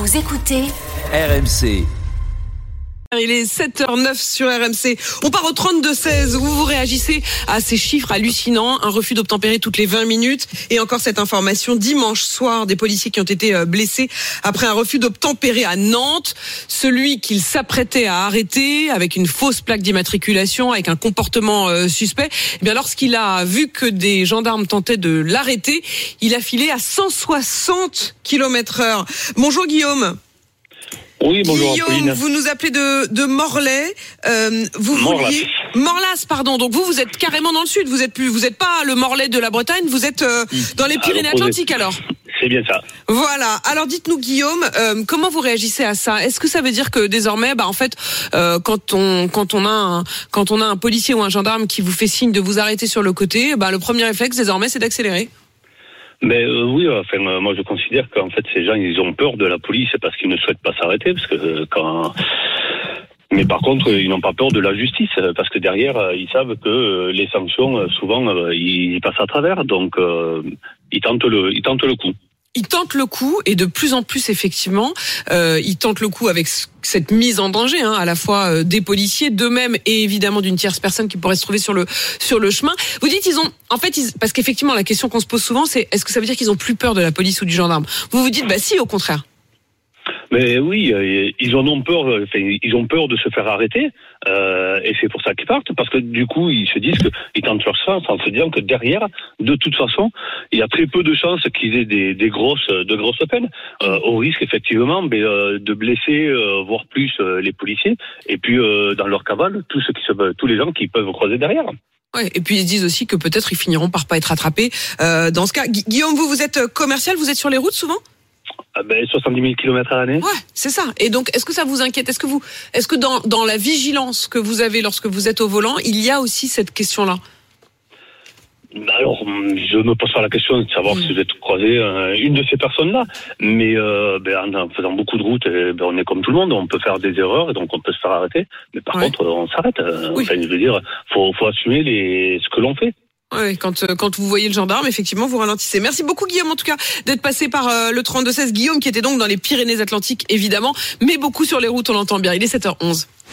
Vous écoutez RMC. Il est 7h09 sur RMC. On part au 32-16 où vous réagissez à ces chiffres hallucinants. Un refus d'obtempérer toutes les 20 minutes. Et encore cette information dimanche soir des policiers qui ont été blessés après un refus d'obtempérer à Nantes. Celui qu'il s'apprêtait à arrêter avec une fausse plaque d'immatriculation, avec un comportement suspect. Eh bien, lorsqu'il a vu que des gendarmes tentaient de l'arrêter, il a filé à 160 km/h. Bonjour Guillaume. Oui, bonjour Guillaume, Apolline. vous nous appelez de Morlaix. Morlas, pardon. Donc vous êtes carrément dans le sud. Vous êtes pas le Morlaix de la Bretagne. Vous êtes dans les Pyrénées-Atlantiques alors. C'est bien ça. Voilà. Alors dites-nous Guillaume, comment vous réagissez à ça ? Est-ce que ça veut dire que désormais, en fait, quand on a un policier ou un gendarme qui vous fait signe de vous arrêter sur le côté, le premier réflexe désormais c'est d'accélérer ? Mais oui, moi je considère qu'en fait ces gens ils ont peur de la police parce qu'ils ne souhaitent pas s'arrêter parce que Mais par contre ils n'ont pas peur de la justice parce que derrière ils savent que les sanctions souvent ils passent à travers donc ils tentent le coup. Ils tentent le coup et de plus en plus effectivement, ils tentent le coup avec cette mise en danger, à la fois des policiers, d'eux-mêmes et évidemment d'une tierce personne qui pourrait se trouver sur le chemin. Vous dites parce qu'effectivement la question qu'on se pose souvent c'est est-ce que ça veut dire qu'ils ont plus peur de la police ou du gendarme ? Vous si, au contraire. Mais oui, ils en ont peur. Ils ont peur de se faire arrêter, et c'est pour ça qu'ils partent, parce que du coup, ils se disent qu'ils tentent leur chance en se disant que derrière, de toute façon, il y a très peu de chances qu'ils aient de grosses peines, au risque effectivement, de blesser, voire plus les policiers, et puis dans leur cavale, tous les gens qui peuvent croiser derrière. Ouais, et puis ils se disent aussi que peut-être ils finiront par pas être attrapés. Dans ce cas, Guillaume, vous êtes commercial, vous êtes sur les routes souvent ? 70 000 km à l'année. Ouais, c'est ça. Et donc, est-ce que ça vous inquiète ? Est-ce que dans la vigilance que vous avez lorsque vous êtes au volant, il y a aussi cette question-là ? Alors, je me pose pas la question de savoir si je vais croiser une de ces personnes-là. Mais en faisant beaucoup de routes, on est comme tout le monde, on peut faire des erreurs et donc on peut se faire arrêter. Mais par contre, on s'arrête. Oui. Je veux dire, faut assumer ce que l'on fait. Ouais, quand vous voyez le gendarme, effectivement, vous ralentissez. Merci beaucoup Guillaume, en tout cas, d'être passé par le 32-16. Guillaume qui était donc dans les Pyrénées-Atlantiques, évidemment, mais beaucoup sur les routes, on l'entend bien. Il est 7h11.